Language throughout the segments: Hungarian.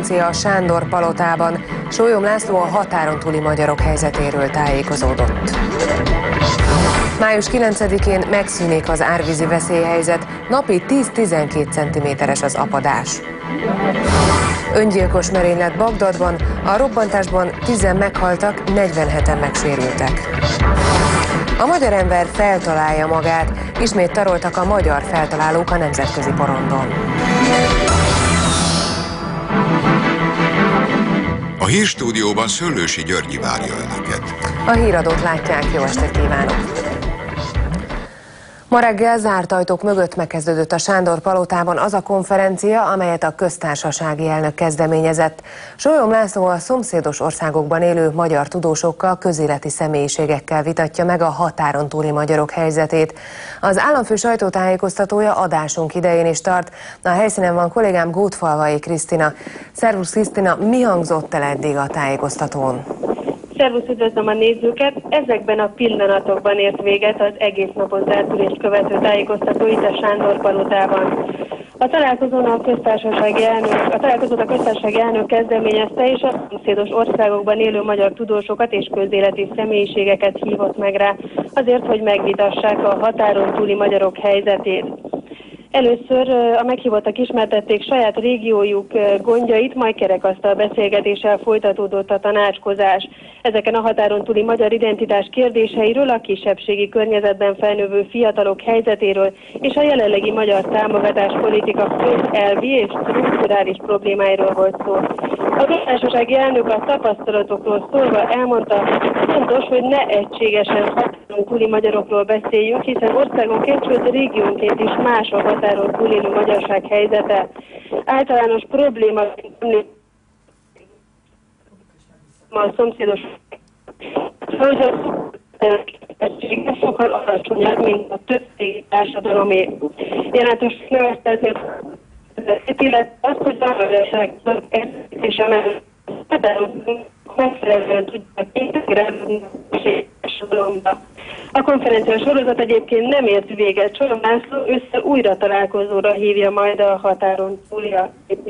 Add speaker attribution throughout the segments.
Speaker 1: konferencia a Sándor palotában. Sólyom László a határon túli magyarok helyzetéről tájékozódott. Május 9-én megszűnik az árvízi veszélyhelyzet, napi 10-12 cm-es az apadás. Öngyilkos merénylet Bagdadban, a robbantásban 10-en meghaltak, 47-en megsérültek. A magyar ember feltalálja magát, ismét taroltak a magyar feltalálók a nemzetközi porondon.
Speaker 2: A hírstúdióban Szőlősi Györgyi várja Önöket.
Speaker 1: A híradót látják, jó estét kívánok! Ma reggel zárt ajtók mögött megkezdődött a Sándor palotában az a konferencia, amelyet a köztársasági elnök kezdeményezett. Sólyom László a szomszédos országokban élő magyar tudósokkal, közéleti személyiségekkel vitatja meg a határon túli magyarok helyzetét. Az államfő sajtótájékoztatója adásunk idején is tart. A helyszínen van kollégám Gótfalvai Krisztina. Szervusz Krisztina, mi hangzott el eddig a tájékoztatón?
Speaker 3: Szervusz, üdvözlöm a nézőket! Ezekben a pillanatokban ért véget az egész napos zártülést követő tájékoztató itt a Sándor palotában. A találkozót a köztársasági elnök kezdeményezte, és a szomszédos országokban élő magyar tudósokat és közéleti személyiségeket hívott meg rá, azért, hogy megvitassák a határon túli magyarok helyzetét. Először a meghívottak ismertették saját régiójuk gondjait, majd kerekasztal beszélgetéssel folytatódott a tanácskozás. Ezeken a határon túli magyar identitás kérdéseiről, a kisebbségi környezetben felnövő fiatalok helyzetéről és a jelenlegi magyar támogatáspolitika elvi és strukturális problémáiról volt szó. A köztársasági elnök a tapasztalatokról szólva elmondta, fontos, hogy ne egységesen határon túli magyarokról beszéljünk, hiszen országonként, sőt régiónként is más a határon túlélő magyarság helyzete. Általános probléma a szomszédos sokkal alacsonyabb, mint a többségi társadalomé. Jelentős növekedni illetve azt, hogy a magyarság és megfelelően tudják integrálni a társadalomba. A konferencia sorozat egyébként nem ért véget. Sólyom László újra találkozóra hívja majd a határon túli a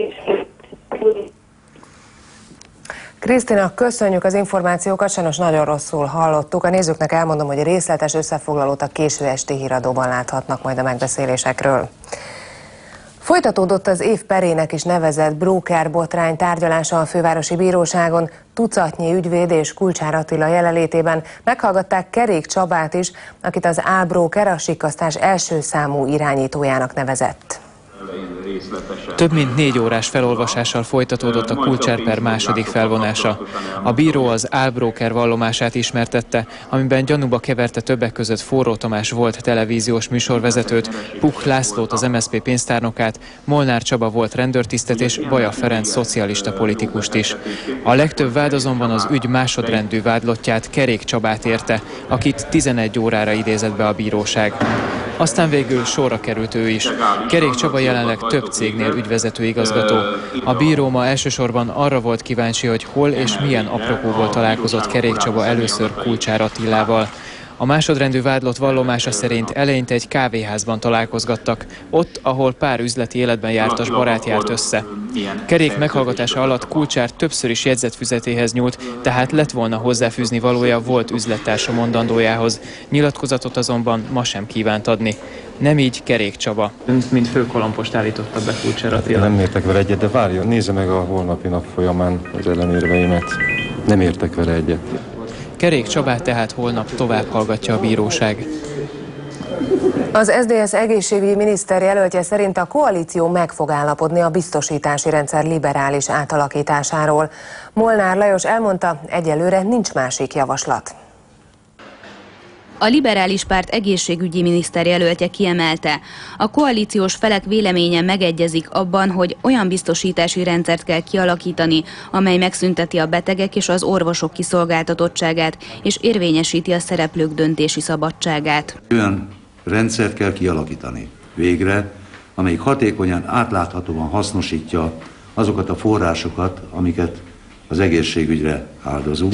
Speaker 1: Krisztina, köszönjük az információkat, sajnos nagyon rosszul hallottuk. A nézőknek elmondom, hogy részletes összefoglalót a késő esti híradóban láthatnak majd a megbeszélésekről. Folytatódott az év perének is nevezett brókerbotrány tárgyalása a fővárosi bíróságon. Tucatnyi ügyvéd és Kulcsár Attila jelenlétében meghallgatták Kerék Csabát is, akit az álbróker a sikkasztás első számú irányítójának nevezett.
Speaker 4: Több mint 4 órás felolvasással folytatódott a Kulcsár per második felvonása. A bíró az álbróker vallomását ismertette, amiben gyanúba keverte többek között Forró Tamás volt televíziós műsorvezetőt, Puk Lászlót az MSZP pénztárnokát, Molnár Csaba volt rendőrtisztet és Baja Ferenc szocialista politikust is. A legtöbb vád azonban az ügy másodrendű vádlottját, Kerék Csabát érte, akit 11 órára idézett be a bíróság. Aztán végül sorra került ő is. Kerék Csaba jelenleg több cégnél ügyvezető igazgató. A bíró ma elsősorban arra volt kíváncsi, hogy hol és milyen apropóból találkozott Kerék Csaba először Kulcsár Attilával. A másodrendű vádlott vallomása szerint eleinte egy kávéházban találkozgattak, ott, ahol pár üzleti életben jártas barát járt össze. Kerék meghallgatása alatt Kulcsár többször is jegyzetfüzetéhez nyúlt, tehát lett volna hozzáfűzni valója volt üzlettársa mondandójához. Nyilatkozatot azonban ma sem kívánt adni. Nem így Kerék Csaba. Önt, mint főkolompost állította be Kulcsár Attila.
Speaker 5: Nem értek vele egyet, de várjon, nézze meg a holnapi nap folyamán az ellenérveimet. Nem értek vele egyet.
Speaker 4: Kerék Csabát tehát holnap tovább hallgatja a bíróság.
Speaker 1: Az SZDSZ egészségügyi miniszter jelöltje szerint a koalíció meg fog állapodni a biztosítási rendszer liberális átalakításáról. Molnár Lajos elmondta, egyelőre nincs másik javaslat.
Speaker 6: A liberális párt egészségügyi miniszter jelöltje kiemelte, a koalíciós felek véleménye megegyezik abban, hogy olyan biztosítási rendszert kell kialakítani, amely megszünteti a betegek és az orvosok kiszolgáltatottságát, és érvényesíti a szereplők döntési szabadságát.
Speaker 7: Olyan rendszert kell kialakítani végre, amelyik hatékonyan, átláthatóan hasznosítja azokat a forrásokat, amiket az egészségügyre áldozunk,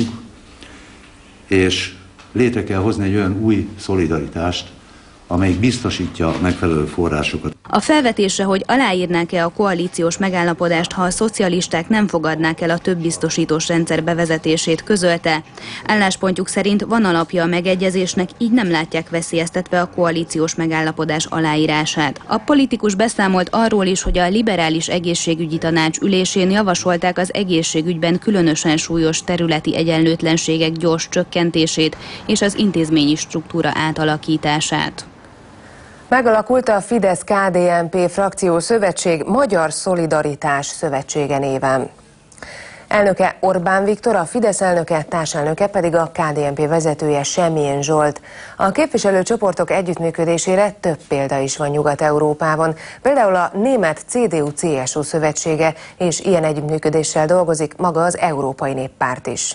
Speaker 7: és létre kell hozni egy olyan új szolidaritást, amelyik biztosítja megfelelő forrásokat.
Speaker 6: A felvetésre, hogy aláírnák-e a koalíciós megállapodást, ha a szocialisták nem fogadnák el a több biztosítós rendszer bevezetését, közölte. Álláspontjuk szerint van alapja a megegyezésnek, így nem látják veszélyeztetve a koalíciós megállapodás aláírását. A politikus beszámolt arról is, hogy a liberális egészségügyi tanács ülésén javasolták az egészségügyben különösen súlyos területi egyenlőtlenségek gyors csökkentését és az intézményi struktúra átalakítását.
Speaker 1: Megalakult a Fidesz-KDNP frakció szövetség Magyar Szolidaritás Szövetsége néven. Elnöke Orbán Viktor, a Fidesz elnöke, társelnöke pedig a KDNP vezetője Semjén Zsolt. A képviselőcsoportok együttműködésére több példa is van Nyugat-Európában. Például a német CDU-CSU szövetsége, és ilyen együttműködéssel dolgozik maga az Európai Néppárt is.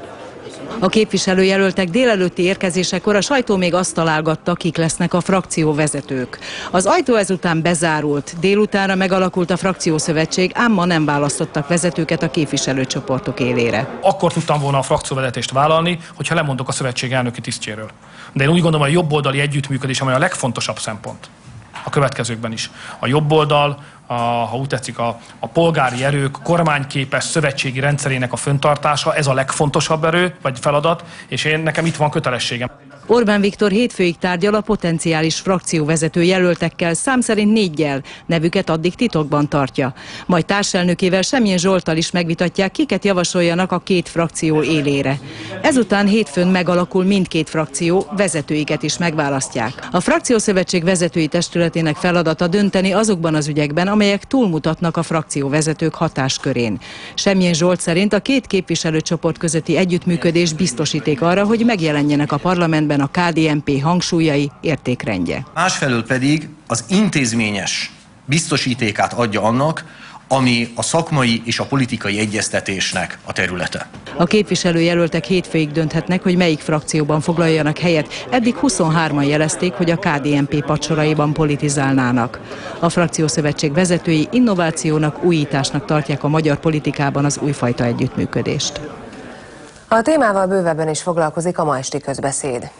Speaker 8: A képviselőjelöltek délelőtti érkezésekor a sajtó még azt találgatta, kik lesznek a frakcióvezetők. Az ajtó ezután bezárult, délutánra megalakult a frakciószövetség, ám ma nem választottak vezetőket a képviselőcsoportok élére.
Speaker 9: Akkor tudtam volna a frakcióvezetést vállalni, hogyha lemondok a szövetség elnöki tisztjéről. De én úgy gondolom, hogy a jobboldali együttműködés, amely a legfontosabb szempont a következőkben is. A jobboldal, ha úgy tetszik, a polgári erők kormányképes szövetségi rendszerének a fenntartása, ez a legfontosabb erő, vagy feladat, és nekem itt van kötelességem.
Speaker 8: Orbán Viktor hétfőig tárgyal a potenciális frakcióvezető jelöltekkel, szám szerint 4-jel, nevüket addig titokban tartja. Majd társelnökével Semjén Zsolttal is megvitatják, kiket javasoljanak a két frakció élére. Ezután hétfőn megalakul mindkét frakció, vezetőiket is megválasztják. A frakciószövetség vezetői testületének feladata dönteni azokban az ügyekben, amelyek túlmutatnak a frakcióvezetők hatáskörén. Semjén Zsolt szerint a két képviselőcsoport közötti együttműködés biztosíték arra, hogy megjelenjenek a parlamentben a KDNP hangsúlyai, értékrendje.
Speaker 10: Másfelől pedig az intézményes biztosítékát adja annak, ami a szakmai és a politikai egyeztetésnek a területe.
Speaker 8: A képviselőjelöltek hétfőig dönthetnek, hogy melyik frakcióban foglaljanak helyet. Eddig 23-an jelezték, hogy a KDNP padsoraiban politizálnának. A frakciószövetség vezetői innovációnak, újításnak tartják a magyar politikában az újfajta együttműködést.
Speaker 1: A témával bővebben is foglalkozik a ma esti közbeszéd.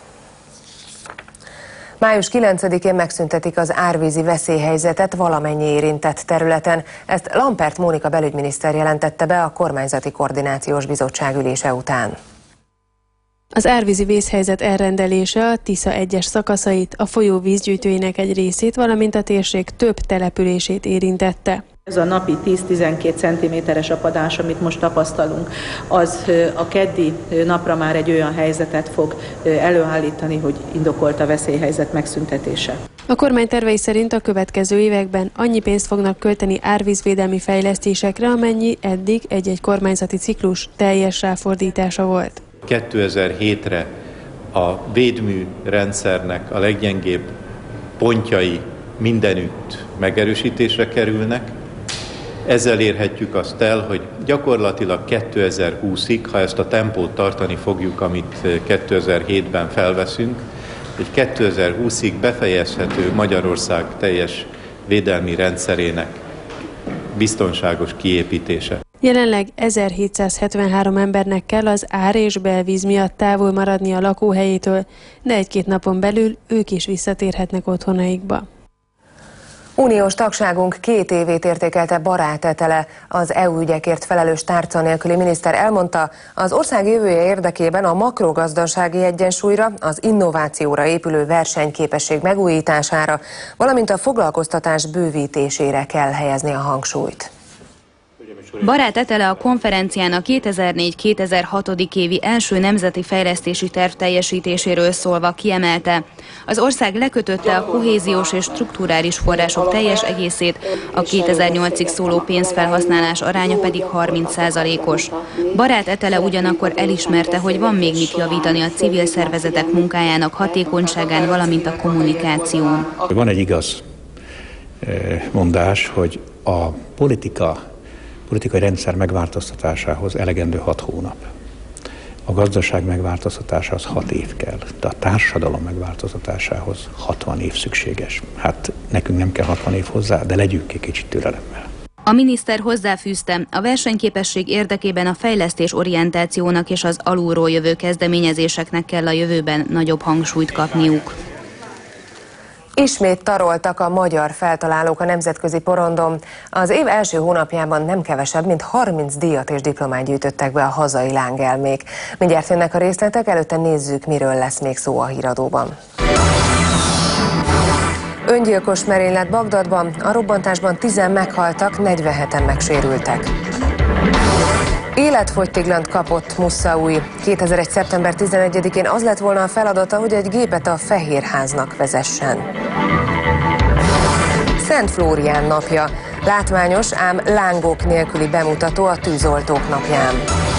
Speaker 1: Május 9-én megszüntetik az árvízi veszélyhelyzetet valamennyi érintett területen. Ezt Lampert Mónika belügyminiszter jelentette be a kormányzati koordinációs bizottság ülése után.
Speaker 11: Az árvízi vészhelyzet elrendelése a Tisza egyes szakaszait, a folyó vízgyűjtőinek egy részét, valamint a térség több települését érintette.
Speaker 12: Ez a napi 10-12 cm-es apadás, amit most tapasztalunk, az a keddi napra már egy olyan helyzetet fog előállítani, hogy indokolt a veszélyhelyzet megszüntetése.
Speaker 11: A kormány tervei szerint a következő években annyi pénzt fognak költeni árvízvédelmi fejlesztésekre, amennyi eddig egy-egy kormányzati ciklus teljes ráfordítása volt.
Speaker 13: 2007-re a védmű rendszernek a leggyengébb pontjai mindenütt megerősítésre kerülnek. Ezzel érhetjük azt el, hogy gyakorlatilag 2020-ig, ha ezt a tempót tartani fogjuk, amit 2007-ben felveszünk, hogy 2020-ig befejezhető Magyarország teljes védelmi rendszerének biztonságos kiépítése.
Speaker 11: Jelenleg 1773 embernek kell az ár- és belvíz miatt távol maradni a lakóhelyétől, de egy-két napon belül ők is visszatérhetnek otthonaikba.
Speaker 1: Uniós tagságunk 2 évét értékelte Barát Etele. Az EU ügyekért felelős tárca nélküli miniszter elmondta, az ország jövője érdekében a makrogazdasági egyensúlyra, az innovációra épülő versenyképesség megújítására, valamint a foglalkoztatás bővítésére kell helyezni a hangsúlyt.
Speaker 6: Barát Etele a konferencián a 2004-2006. Évi első nemzeti fejlesztési terv teljesítéséről szólva kiemelte. Az ország lekötötte a kohéziós és strukturális források teljes egészét, a 2008-ig szóló pénzfelhasználás aránya pedig 30%-os. Barát Etele ugyanakkor elismerte, hogy van még mit javítani a civil szervezetek munkájának hatékonyságán, valamint a kommunikáción.
Speaker 14: Van egy igaz mondás, hogy a politikai rendszer megváltoztatásához elegendő 6 hónap. A gazdaság megváltoztatásához 6 év kell, de a társadalom megváltoztatásához 60 év szükséges. Hát nekünk nem kell 60 év hozzá, de legyünk egy kicsit türelemmel.
Speaker 6: A miniszter hozzáfűzte, a versenyképesség érdekében a fejlesztés orientációnak és az alulról jövő kezdeményezéseknek kell a jövőben nagyobb hangsúlyt kapniuk.
Speaker 1: Ismét taroltak a magyar feltalálók a nemzetközi porondon. Az év első hónapjában nem kevesebb, mint 30 díjat és diplomát gyűjtöttek be a hazai lángelmék. Mindjárt jönnek a részletek, előtte nézzük, miről lesz még szó a híradóban. Öngyilkos merénylet Bagdadban, a robbantásban 10-en meghaltak, 47-en megsérültek. Életfogytiglant kapott Moussaoui. 2001. szeptember 11-én az lett volna a feladata, hogy egy gépet a Fehérháznak vezessen. Szent Flórián napja. Látványos, ám lángok nélküli bemutató a tűzoltók napján.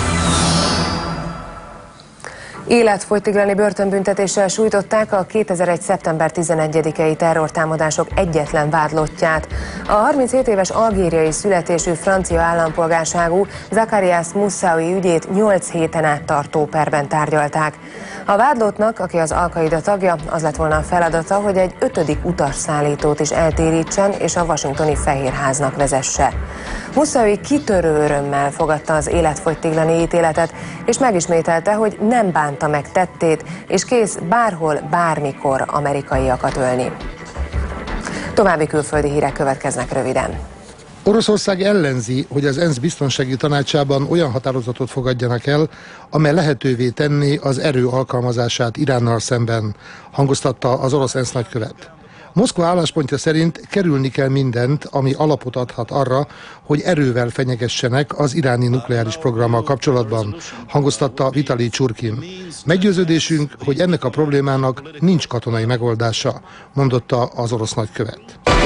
Speaker 1: Életfogytiglani börtönbüntetéssel sújtották a 2001. szeptember 11-i terrortámadások egyetlen vádlottját. A 37 éves algériai születésű francia állampolgárságú Zacarias Moussaoui ügyét 8 héten át tartó perben tárgyalták. A vádlottnak, aki az Al-Qaida tagja, az lett volna a feladata, hogy egy 5. utasszállítót is eltérítsen és a washingtoni Fehérháznak vezesse. Moussaoui kitörő örömmel fogadta az életfogytiglani ítéletet, és megismételte, hogy nem bánta meg tettét, és kész bárhol, bármikor amerikaiakat ölni. További külföldi hírek következnek röviden.
Speaker 15: Oroszország ellenzi, hogy az ENSZ biztonsági tanácsában olyan határozatot fogadjanak el, amely lehetővé tenné az erő alkalmazását Iránnal szemben, hangoztatta az orosz ENSZ nagykövet. Moszkva álláspontja szerint kerülni kell mindent, ami alapot adhat arra, hogy erővel fenyegessenek az iráni nukleáris programmal kapcsolatban, hangoztatta Vitali Csurkin. Meggyőződésünk, hogy ennek a problémának nincs katonai megoldása, mondotta az orosz nagykövet.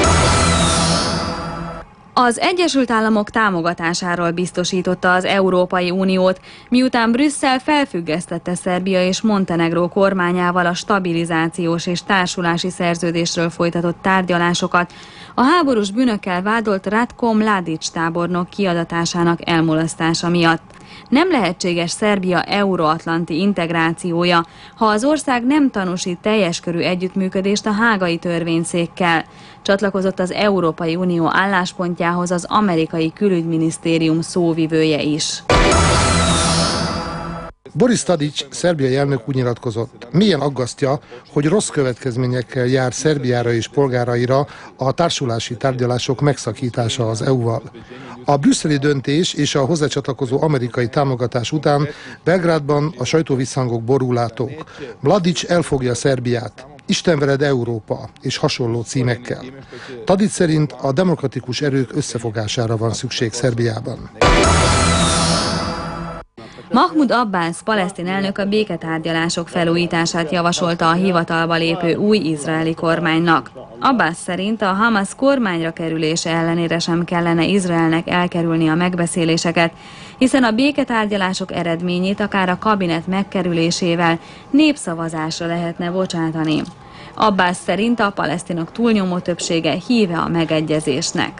Speaker 6: Az Egyesült Államok támogatásáról biztosította az Európai Uniót, miután Brüsszel felfüggesztette Szerbia és Montenegró kormányával a stabilizációs és társulási szerződésről folytatott tárgyalásokat, a háborús bűnökkel vádolt Ratko Mladic tábornok kiadatásának elmulasztása miatt. Nem lehetséges Szerbia euróatlanti integrációja, ha az ország nem tanúsít teljes körű együttműködést a hágai törvényszékkel. Csatlakozott az Európai Unió álláspontjához az amerikai külügyminisztérium szóvivője is.
Speaker 15: Boris Tadić, szerbiai elnök úgy nyilatkozott, mélyen aggasztja, hogy rossz következményekkel jár Szerbiára és polgáraira a társulási tárgyalások megszakítása az EU-val. A brüsszeli döntés és a hozzácsatlakozó amerikai támogatás után Belgrádban a sajtóvisszhangok borulátók. Mladic elfogja Szerbiát. Isten veled Európa és hasonló címekkel. Tadić szerint a demokratikus erők összefogására van szükség Szerbiában.
Speaker 6: Mahmoud Abbas palesztin elnök a béketárgyalások felújítását javasolta a hivatalba lépő új izraeli kormánynak. Abbas szerint a Hamas kormányra kerülése ellenére sem kellene Izraelnek elkerülni a megbeszéléseket, hiszen a béketárgyalások eredményét akár a kabinet megkerülésével népszavazásra lehetne bocsátani. Abbas szerint a palesztinok túlnyomó többsége híve a megegyezésnek.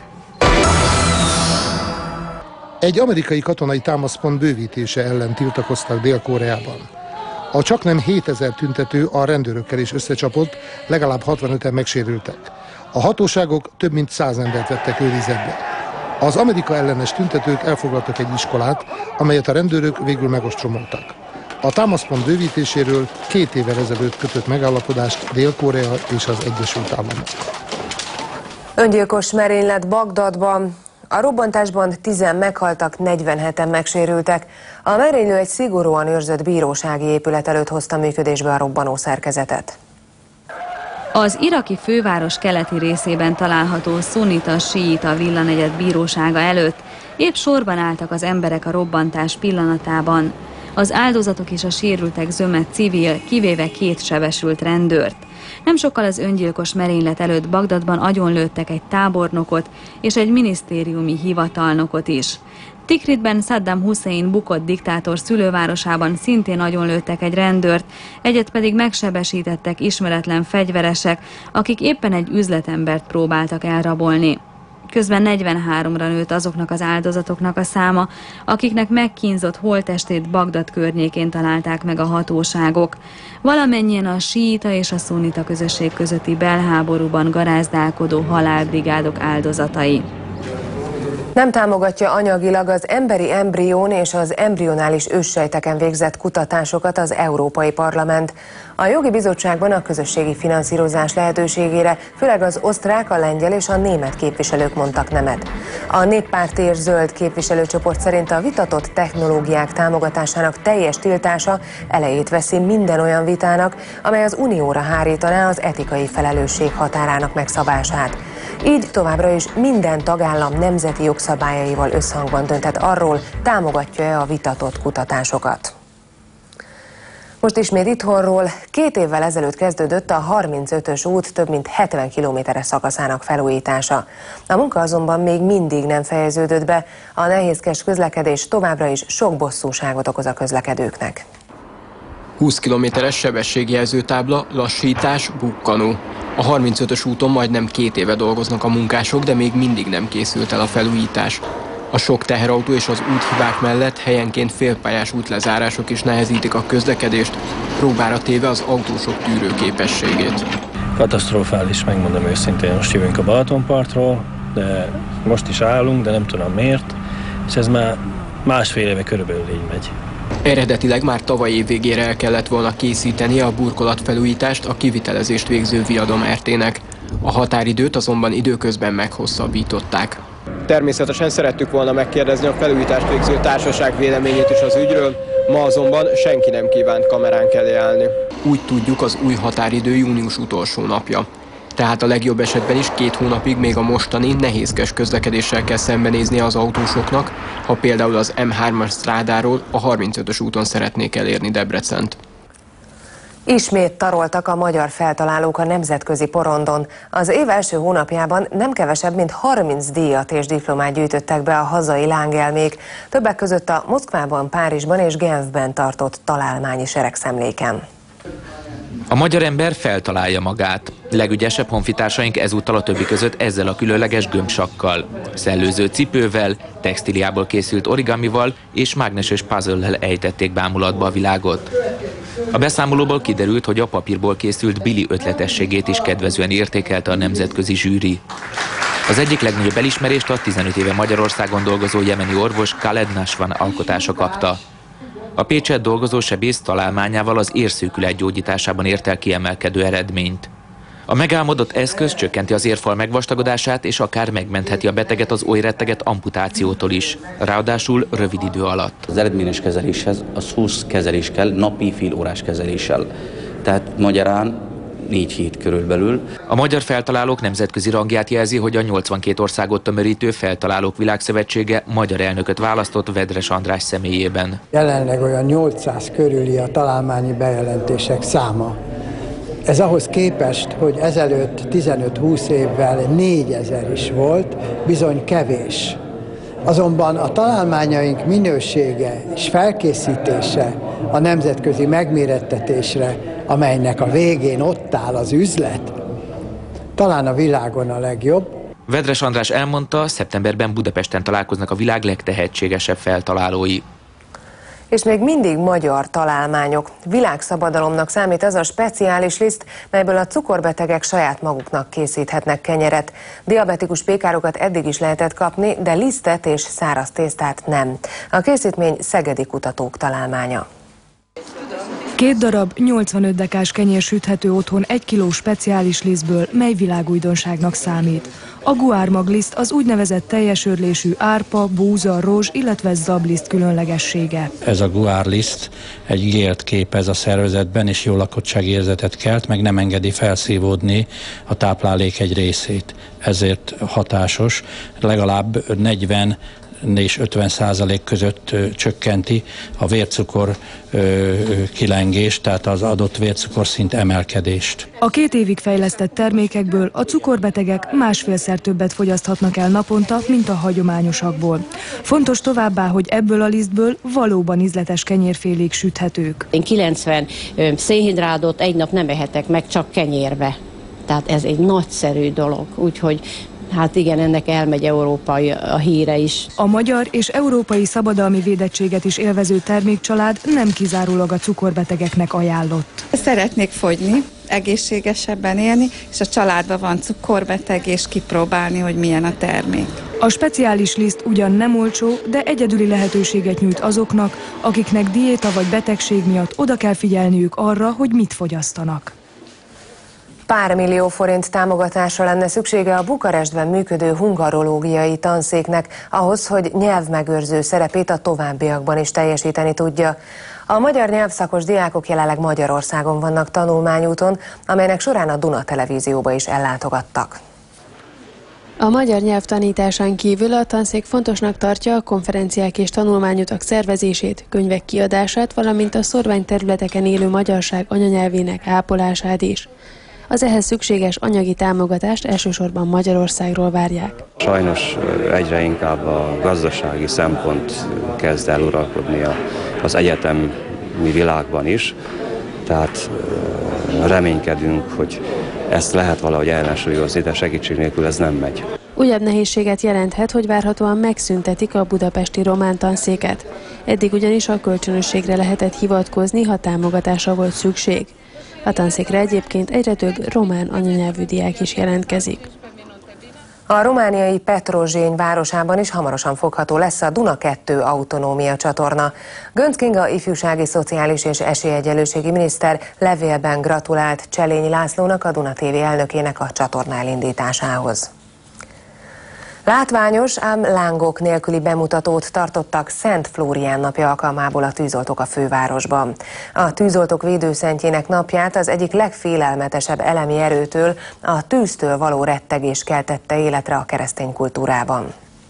Speaker 15: Egy amerikai katonai támaszpont bővítése ellen tiltakoztak Dél-Koreában. A csaknem 7000 tüntető a rendőrökkel is összecsapott, legalább 65-en megsérültek. A hatóságok több mint 100 embert vettek őrizetbe. Az Amerika ellenes tüntetők elfoglaltak egy iskolát, amelyet a rendőrök végül megostromoltak. A támaszpont bővítéséről 2 évvel ezelőtt kötött megállapodást Dél-Korea és az Egyesült Államok.
Speaker 1: Öngyilkos merénylet Bagdadban. A robbantásban 10-en meghaltak, 47-en megsérültek. A merénylő egy szigorúan őrzött bírósági épület előtt hozta működésbe a robbanó szerkezetet.
Speaker 6: Az iraki főváros keleti részében található szunnita-síita villanegyed bírósága előtt épp sorban álltak az emberek a robbantás pillanatában. Az áldozatok és a sérültek zöme civil, kivéve 2 sebesült rendőrt. Nem sokkal az öngyilkos merénylet előtt Bagdadban agyonlőttek egy tábornokot és egy minisztériumi hivatalnokot is. Tikritben Saddam Hussein bukott diktátor szülővárosában szintén agyonlőttek egy rendőrt, egyet pedig megsebesítettek ismeretlen fegyveresek, akik éppen egy üzletembert próbáltak elrabolni. Közben 43-ra nőtt azoknak az áldozatoknak a száma, akiknek megkínzott holttestét Bagdad környékén találták meg a hatóságok. Valamennyien a síita és a szunnita közösség közötti belháborúban garázdálkodó halálbrigádok áldozatai.
Speaker 1: Nem támogatja anyagilag az emberi embrión és az embrionális őssejteken végzett kutatásokat az Európai Parlament. A jogi bizottságban a közösségi finanszírozás lehetőségére főleg az osztrák, a lengyel és a német képviselők mondtak nemet. A néppárti és zöld képviselőcsoport szerint a vitatott technológiák támogatásának teljes tiltása elejét veszi minden olyan vitának, amely az unióra hárítaná az etikai felelősség határának megszabását. Így továbbra is minden tagállam nemzeti jogszabályaival összhangban dönthet arról, támogatja-e a vitatott kutatásokat. Most ismét itthonról. 2 évvel ezelőtt kezdődött a 35-ös út több mint 70 kilométeres szakaszának felújítása. A munka azonban még mindig nem fejeződött be, a nehézkes közlekedés továbbra is sok bosszúságot okoz a közlekedőknek.
Speaker 16: 20 kilométeres sebességjelzőtábla, lassítás, bukkanó. A 35-ös úton majdnem 2 éve dolgoznak a munkások, de még mindig nem készült el a felújítás. A sok teherautó és az úthibák mellett helyenként félpályás útlezárások is nehezítik a közlekedést, próbára téve az autósok tűrőképességét.
Speaker 17: Katasztrofális, megmondom őszintén, most jövünk a Balatonpartról, de most is állunk, de nem tudom miért, és ez már másfél éve körülbelül így megy.
Speaker 16: Eredetileg már tavaly év végére el kellett volna készítenie a burkolatfelújítást a kivitelezést végző Viadom RT-nek. A határidőt azonban időközben meghosszabbították. Természetesen szerettük volna megkérdezni a felújítást végző társaság véleményét is az ügyről, ma azonban senki nem kívánt kameránk elé állni. Úgy tudjuk, az új határidő június utolsó napja. Tehát a legjobb esetben is 2 hónapig még a mostani nehézkes közlekedéssel kell szembenézni az autósoknak, ha például az M3-as strádáról a 35-ös úton szeretnék elérni Debrecent.
Speaker 1: Ismét taroltak a magyar feltalálók a nemzetközi porondon. Az év első hónapjában nem kevesebb, mint 30 díjat és diplomát gyűjtöttek be a hazai lángelmék, többek között a Moszkvában, Párizsban és Genfben tartott találmányi seregszemléken.
Speaker 18: A magyar ember feltalálja magát. Legügyesebb honfitársaink ezúttal a többi között ezzel a különleges gömbsakkal, szellőző cipővel, textíliából készült origamival és mágneses puzzle-lel ejtették bámulatba a világot. A beszámolóból kiderült, hogy a papírból készült Billy ötletességét is kedvezően értékelte a nemzetközi zsűri. Az egyik legnagyobb elismerést a 15 éve Magyarországon dolgozó jemeni orvos Khaled Nashwan alkotása kapta. A Pécset dolgozó sebész találmányával az érszőkület gyógyításában ért el kiemelkedő eredményt. A megálmodott eszköz csökkenti az érfal megvastagodását, és akár megmentheti a beteget az oly retteget amputációtól is, ráadásul rövid idő alatt.
Speaker 19: Az eredményes kezeléshez az 20 kezelés kell, napi fél órás kezeléssel. Tehát magyarán 4 hét körülbelül.
Speaker 18: A magyar feltalálók nemzetközi rangját jelzi, hogy a 82 országot tömörítő Feltalálók Világszövetsége magyar elnököt választott Vedres András személyében.
Speaker 20: Jelenleg olyan 800 körüli a találmányi bejelentések száma. Ez ahhoz képest, hogy ezelőtt 15-20 évvel 4000 is volt, bizony kevés. Azonban a találmányaink minősége és felkészítése a nemzetközi megmérettetésre, amelynek a végén ott áll az üzlet, talán a világon a legjobb.
Speaker 18: Vedres András elmondta, szeptemberben Budapesten találkoznak a világ legtehetségesebb feltalálói.
Speaker 1: És még mindig magyar találmányok. Világszabadalomnak számít az a speciális liszt, melyből a cukorbetegek saját maguknak készíthetnek kenyeret. Diabetikus pékárokat eddig is lehetett kapni, de lisztet és száraz tésztát nem. A készítmény szegedi kutatók találmánya.
Speaker 21: 2 darab 85 dekás kenyér süthető otthon 1 kiló speciális lisztből, mely világújdonságnak számít. A guármagliszt az úgynevezett teljes örlésű árpa, búza, rozs, illetve zabliszt különlegessége.
Speaker 14: Ez a guárliszt egy gélt képez a szervezetben, és jó lakottságérzetet kelt, meg nem engedi felszívódni a táplálék egy részét. Ezért hatásos, legalább 40 és 50% között csökkenti a vércukor kilengést, tehát az adott vércukorszint emelkedést.
Speaker 21: A 2 évig fejlesztett termékekből a cukorbetegek 1,5-szer többet fogyaszthatnak el naponta, mint a hagyományosakból. Fontos továbbá, hogy ebből a lisztből valóban ízletes kenyérfélék süthetők.
Speaker 22: Én 90 szénhidrátot egy nap nem ehetek meg, csak kenyérbe. Tehát ez egy nagyszerű dolog, úgyhogy
Speaker 2: Hát igen, ennek elmegy Európa a híre is.
Speaker 21: A magyar és európai szabadalmi védettséget is élvező termékcsalád nem kizárólag a cukorbetegeknek ajánlott.
Speaker 22: Szeretnék fogyni, egészségesebben élni, és a családban van cukorbeteg, és kipróbálni, hogy milyen a termék.
Speaker 21: A speciális liszt ugyan nem olcsó, de egyedüli lehetőséget nyújt azoknak, akiknek diéta vagy betegség miatt oda kell figyelniük arra, hogy mit fogyasztanak.
Speaker 1: Pár millió forint támogatásra lenne szüksége a Bukarestben működő hungarológiai tanszéknek ahhoz, hogy nyelvmegőrző szerepét a továbbiakban is teljesíteni tudja. A magyar nyelvszakos diákok jelenleg Magyarországon vannak tanulmányúton, amelynek során a Duna Televízióba is ellátogattak.
Speaker 11: A magyar nyelv tanításán kívül a tanszék fontosnak tartja a konferenciák és tanulmányutak szervezését, könyvek kiadását, valamint a szórványterületeken élő magyarság anyanyelvének ápolását is. Az ehhez szükséges anyagi támogatást elsősorban Magyarországról várják.
Speaker 23: Sajnos egyre inkább a gazdasági szempont kezd el uralkodni az egyetemi világban is, tehát reménykedünk, hogy ezt lehet valahogy ellensúlyozni, de segítség nélkül ez nem megy.
Speaker 11: Újabb nehézséget jelenthet, hogy várhatóan megszüntetik a budapesti román tanszéket. Eddig ugyanis a kölcsönösségre lehetett hivatkozni, ha támogatásra volt szükség. A tanszékre egyébként egyre több román anyanyelvű diák is jelentkezik.
Speaker 1: A romániai Petrozsény városában is hamarosan fogható lesz a Duna 2 autonómia csatorna. Göncz Kinga ifjúsági, szociális és esélyegyenlőségi miniszter levélben gratulált Cselényi Lászlónak, a Duna TV elnökének a csatorna elindításához. Látványos, ám lángok nélküli bemutatót tartottak Szent Flórián napja alkalmából a tűzoltók a fővárosban. A tűzoltók védőszentjének napját az egyik legfélelmetesebb elemi erőtől, a tűztől való rettegés keltette életre a keresztény kultúrában.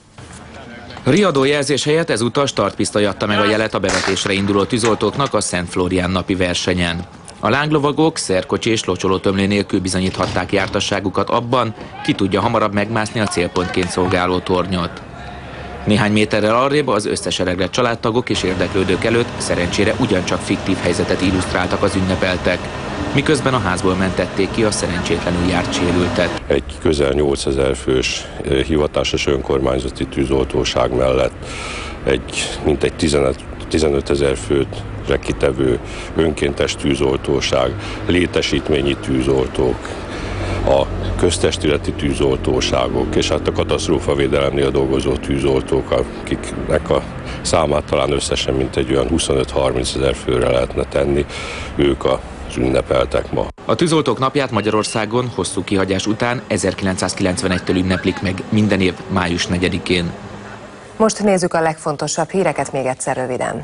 Speaker 18: Riadó jelzés helyett ezúttal startpisztoly adta meg a jelet a bevetésre induló tűzoltóknak a Szent Flórián napi versenyen. A lánglovagok szerkocsi és locsolótömlő nélkül bizonyíthatták jártasságukat abban, ki tudja hamarabb megmászni a célpontként szolgáló tornyot. Néhány méterrel arrébb az összeseregett családtagok és érdeklődők előtt szerencsére ugyancsak fiktív helyzetet illusztráltak az ünnepeltek, miközben a házból mentették ki a szerencsétlenül járt sérültet.
Speaker 24: Egy közel 8000 fős hivatásos önkormányzati tűzoltóság mellett mintegy 15 000 főt kitevő önkéntes tűzoltóság, létesítményi tűzoltók, a köztestületi tűzoltóságok és hát a katasztrófavédelemnél dolgozó tűzoltók, akiknek a számát talán összesen mintegy olyan 25-30 000 főre lehetne tenni, ők az ünnepeltek ma.
Speaker 18: A tűzoltók napját Magyarországon hosszú kihagyás után 1991-től ünneplik meg minden év május 4-én.
Speaker 1: Most nézzük a legfontosabb híreket még egyszer röviden.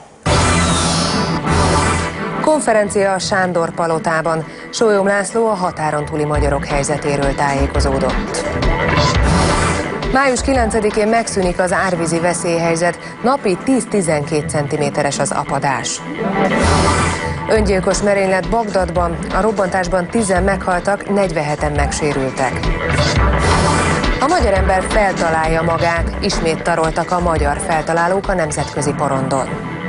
Speaker 1: Konferencia a Sándor palotában. Sólyom László a határon túli magyarok helyzetéről tájékozódott. Május 9-én megszűnik az árvízi veszélyhelyzet, napi 10-12 cm-es az apadás. Öngyilkos merénylet Bagdadban, a robbantásban 10-en meghaltak, 47-en megsérültek. A magyar ember feltalálja magát, ismét taroltak a magyar feltalálók a nemzetközi porondon.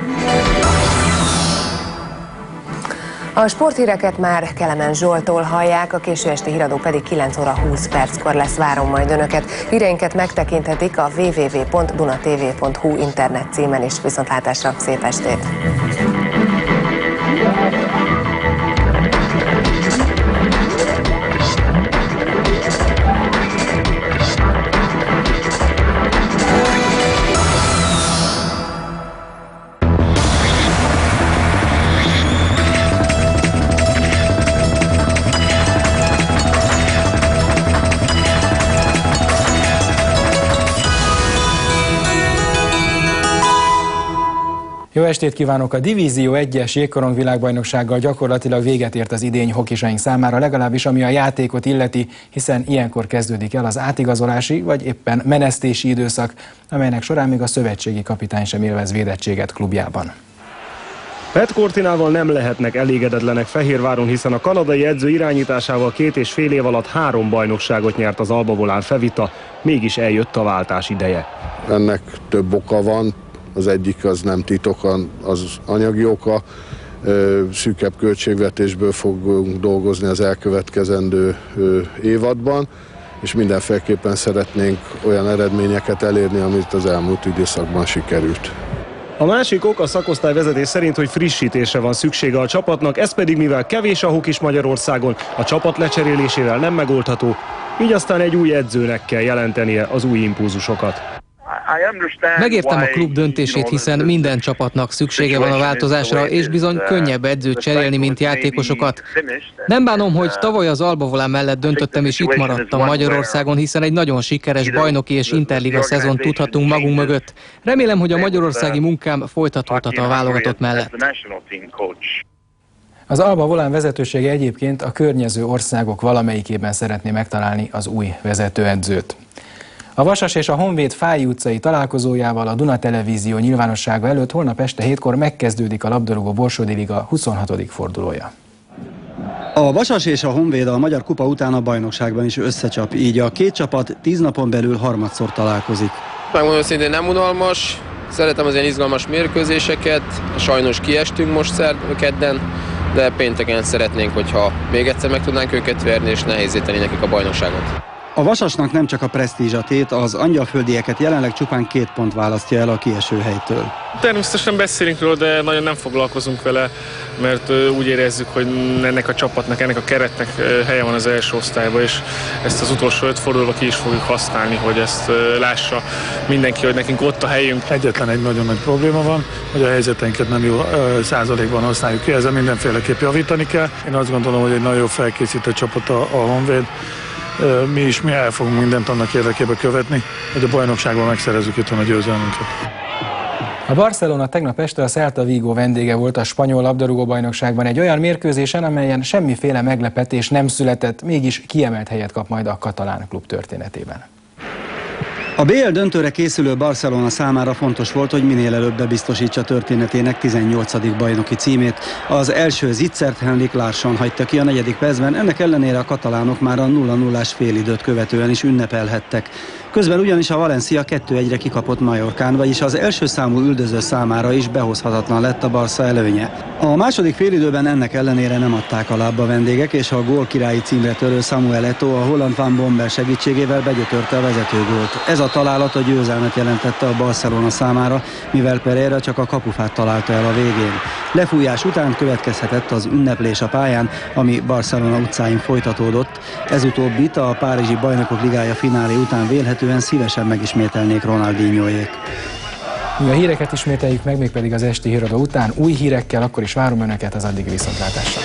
Speaker 1: A sporthíreket már Kelemen Zsolttól hallják, a késő esti híradó pedig 9 óra 20 perckor lesz. Várom majd önöket. Híreinket megtekinthetik a www.dunatv.hu internet címen is. Viszontlátásra, szép estét!
Speaker 25: Jó estét kívánok! A Divízió 1-es jégkorong világbajnoksággal gyakorlatilag véget ért az idény hokisaink számára, legalábbis ami a játékot illeti, hiszen ilyenkor kezdődik el az átigazolási vagy éppen menesztési időszak, amelynek során még a szövetségi kapitány sem élvez védettséget klubjában.
Speaker 26: Pat Cortinával nem lehetnek elégedetlenek Fehérváron, hiszen a kanadai edző irányításával 2,5 év alatt 3 bajnokságot nyert az Alba Volán Fevita, mégis eljött a váltás ideje.
Speaker 27: Ennek több oka van. Az egyik az nem titok, az anyagi oka. Szűkebb költségvetésből fogunk dolgozni az elkövetkezendő évadban, és mindenféleképpen szeretnénk olyan eredményeket elérni, amit az elmúlt időszakban sikerült.
Speaker 26: A másik ok a szakosztályvezetés szerint, hogy frissítésre van szüksége a csapatnak, ez pedig mivel kevés a hokis Magyarországon, a csapat lecserélésével nem megoldható, így aztán egy új edzőnek kell jelentenie az új impulzusokat.
Speaker 3: Megértem a klub döntését, hiszen minden csapatnak szüksége van a változásra, és bizony könnyebb edzőt cserélni, mint játékosokat. Nem bánom, hogy tavaly az Alba Volán mellett döntöttem, és itt maradtam Magyarországon, hiszen egy nagyon sikeres bajnoki és interliga szezon tudhatunk magunk mögött. Remélem, hogy a magyarországi munkám folytatódhat a válogatott mellett.
Speaker 25: Az Alba Volán vezetősége egyébként a környező országok valamelyikében szeretné megtalálni az új vezetőedzőt. A Vasas és a Honvéd Fáy utcai találkozójával a Duna Televízió nyilvánossága előtt holnap este 7-kor megkezdődik a labdarúgó Borsodi Liga 26. fordulója.
Speaker 4: A Vasas és a Honvéd a Magyar Kupa után a bajnokságban is összecsap, így a két csapat 10 napon belül harmadszor találkozik.
Speaker 5: Megmondom őszintén, nem unalmas, szeretem az ilyen izgalmas mérkőzéseket, sajnos kiestünk most kedden, de pénteken szeretnénk, hogyha még egyszer meg tudnánk őket verni, és nehézzé tenni nekik a bajnokságot.
Speaker 4: A Vasasnak nem csak a presztízs a tét, az angyalföldieket jelenleg csupán 2 pont választja el a kieső helytől.
Speaker 7: Természetesen beszélünk róla, de nagyon nem foglalkozunk vele, mert úgy érezzük, hogy ennek a csapatnak, ennek a keretnek helye van az első osztályban, és ezt az utolsó 5 fordulóba ki is fogjuk használni, hogy ezt lássa mindenki, hogy nekünk ott a helyünk.
Speaker 8: Egyetlen egy nagyon nagy probléma van, hogy a helyzeteinket nem jó százalékban használjuk ki, ezzel mindenféleképp javítani kell. Én azt gondolom, hogy egy nagyon jó felkészített csapat a Honvéd. Mi el fogunk mindent annak érdekében követni, hogy a bajnokságban megszerezzük itthon a győzelmünket.
Speaker 25: A Barcelona tegnap este a Celta Vigo vendége volt a spanyol labdarúgó-bajnokságban egy olyan mérkőzésen, amelyen semmiféle meglepetés nem született, mégis kiemelt helyet kap majd a katalán klub történetében.
Speaker 4: A BL döntőre készülő Barcelona számára fontos volt, hogy minél előbb bebiztosítsa történetének 18. bajnoki címét. Az első Zitzert Henrik Larsson hagyta ki a 4. percben, ennek ellenére a katalánok már a 0-0-ás félidőt követően is ünnepelhettek. Közben ugyanis a Valencia 2-1-re kikapott Majorkán, vagyis az első számú üldöző számára is behozhatatlan lett a Barca előnye. A második félidőben ennek ellenére nem adták a lábba vendégek, és a gólkirályi címre törő Samuel Eto'o a holland Van Bommel segítségével begyötörte a vezetőgólt. Ez a találat a győzelmet jelentette a Barcelona számára, mivel Pereira csak a kapufát találta el a végén. Lefújás után következhetett az ünneplés a pályán, ami Barcelona utcáin folytatódott. Ez utóbbit a Párizsi Bajnokok Ligája finálé után vélhetően szívesen megismételnék Ronaldinhoék.
Speaker 25: Mi a híreket ismételjük meg, mégpedig az esti híradó után új hírekkel, akkor is várom Önöket az addigi viszontlátásra.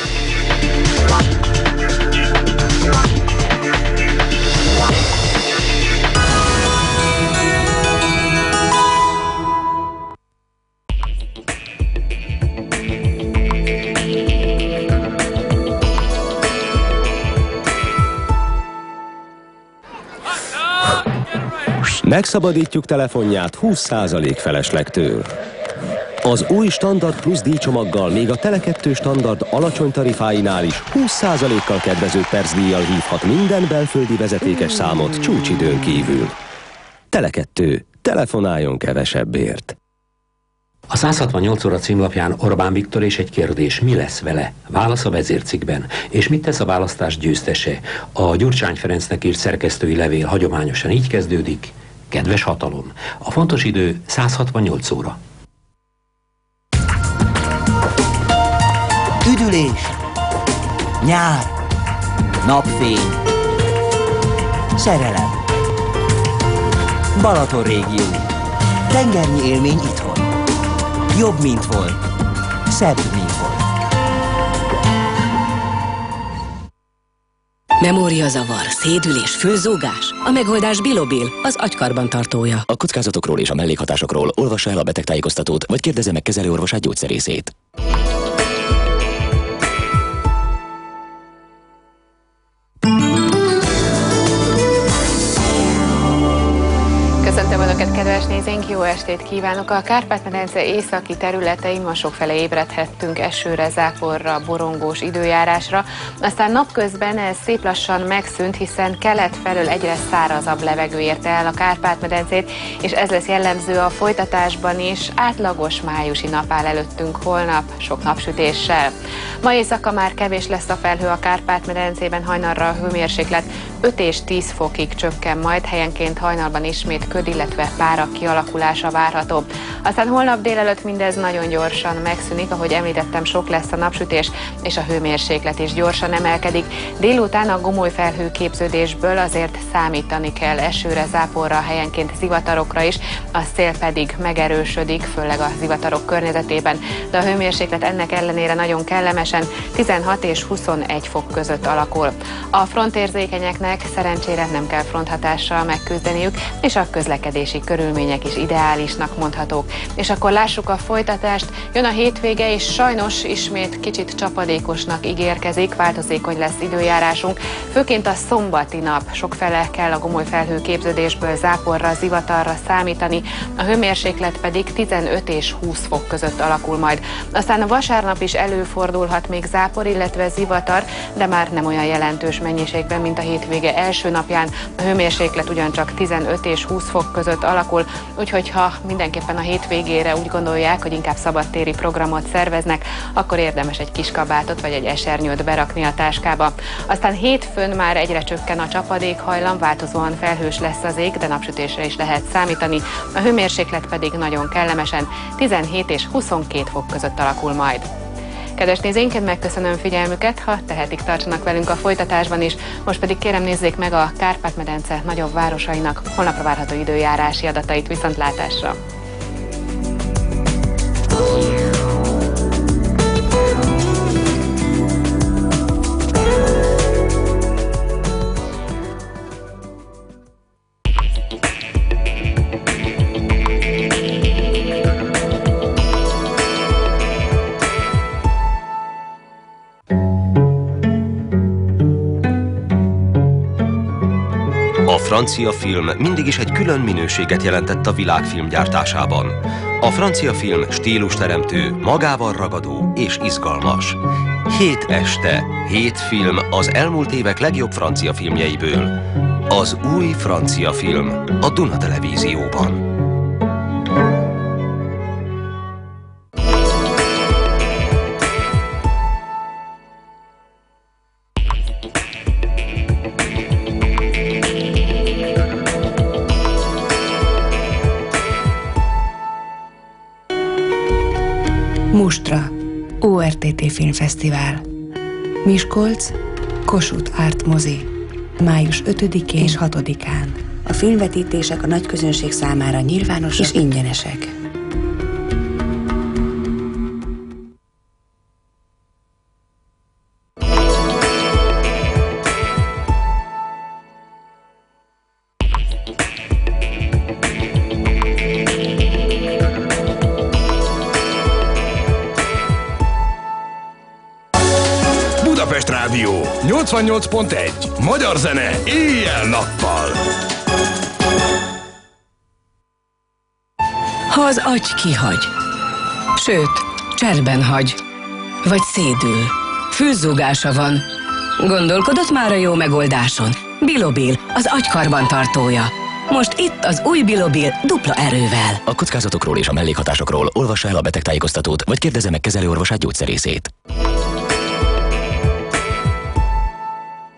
Speaker 9: Megszabadítjuk telefonját 20% feleslegtől. Az új Standard Plus díjcsomaggal még a Tele2 standard alacsony tarifáinál is 20%-kal kedvező percdíjjal hívhat minden belföldi vezetékes számot csúcsidőn kívül. Tele2. Telefonáljon kevesebbért.
Speaker 10: A 168 óra címlapján Orbán Viktor és egy kérdés, mi lesz vele? Válasz a vezércikkben. És mit tesz a választás győztese? A Gyurcsány Ferencnek írt szerkesztői levél hagyományosan így kezdődik. Kedves hatalom! A fontos idő 168 óra.
Speaker 28: Üdülés, nyár, napfény, szerelem, Balaton régió, tengernyi élmény itthon. Jobb, mint volt, szebb, mint volt.
Speaker 29: Memóriazavar, szédülés, fülzúgás? A megoldás Bilobil, az agykarbantartója.
Speaker 30: A kockázatokról és a mellékhatásokról olvassa el a betegtájékoztatót, vagy kérdezze meg kezelőorvosát, gyógyszerészét.
Speaker 1: Köszöntöm Önöket, kedves
Speaker 2: nézőink, jó estét kívánok! A Kárpát-medence északi területein ma sokfele ébredhettünk esőre, záporra, borongós időjárásra. Aztán napközben ez szép lassan megszűnt, hiszen kelet felől egyre szárazabb levegő érte el a Kárpát-medencét, és ez lesz jellemző a folytatásban is. Átlagos májusi nap áll előttünk holnap, sok napsütéssel. Ma éjszaka már kevés lesz a felhő a Kárpát-medencében, hajnalra a hőmérséklet 5 és 10 fokig csökken, majd helyenként hajnalban ismét köd, illetve párak kialakulása várható. Aztán holnap délelőtt mindez nagyon gyorsan megszűnik, ahogy említettem, sok lesz a napsütés, és a hőmérséklet is gyorsan emelkedik. Délután a gomoly felhőképződésből azért számítani kell esőre, záporra, helyenként zivatarokra is, a szél pedig megerősödik, főleg a zivatarok környezetében, de a hőmérséklet ennek ellenére nagyon kellemesen 16 és 21 fok között alakul. A frontérzékenyeknek szerencsére nem kell fronthatással megküzdeniük, és a közlekedési körülmények is ideálisnak mondhatók. És akkor lássuk a folytatást. Jön a hétvége, és sajnos ismét kicsit csapadékosnak ígérkezik, változékony lesz időjárásunk. Főként a szombati nap sokfele kell a gomoly felhőképződésből záporra, zivatarra számítani, a hőmérséklet pedig 15 és 20 fok között alakul majd. Aztán a vasárnap is előfordulhat még zápor, illetve zivatar, de már nem olyan jelentős mennyiségben, mint a hétvége első napján. A hőmérséklet ugyancsak 15 és 20 fok között alakul, úgyhogy ha mindenképpen a hétvégére úgy gondolják, hogy inkább szabadtéri programot szerveznek, akkor érdemes egy kis kabátot vagy egy esernyőt berakni a táskába. Aztán hétfőn már egyre csökken a csapadékhajlam, változóan felhős lesz az ég, de napsütésre is lehet számítani. A hőmérséklet pedig nagyon kellemesen 17 és 22 fok között alakul majd. Kedves nézőink, megköszönöm figyelmüket, ha tehetik, tartsanak velünk a folytatásban is. Most pedig kérem, nézzék meg a Kárpát-medence nagyobb városainak holnapra várható időjárási adatait. Viszontlátásra!
Speaker 9: A francia film mindig is egy külön minőséget jelentett a világ filmgyártásában. A francia film stílusteremtő, magával ragadó és izgalmas. 7 este, 7 film az elmúlt évek legjobb francia filmjeiből. Az új francia film a Duna Televízióban.
Speaker 6: Mustra, ORTT Filmfesztivál. Miskolc, Kossuth Art Mozi. Május 5-én és 6-án.
Speaker 12: A filmvetítések a nagyközönség számára nyilvánosak és ingyenesek.
Speaker 13: Budapest Rádió 88.1. Magyar zene éjjel-nappal.
Speaker 29: Ha az agy kihagy, sőt, cserben hagy, vagy szédül, fülzúgása van, gondolkodott már a jó megoldáson? Bilobil, az agykarbantartója. Most itt az új Bilobil dupla erővel.
Speaker 30: A kockázatokról és a mellékhatásokról olvassa el a betegtájékoztatót, vagy kérdezze meg kezelőorvosát, gyógyszerészét.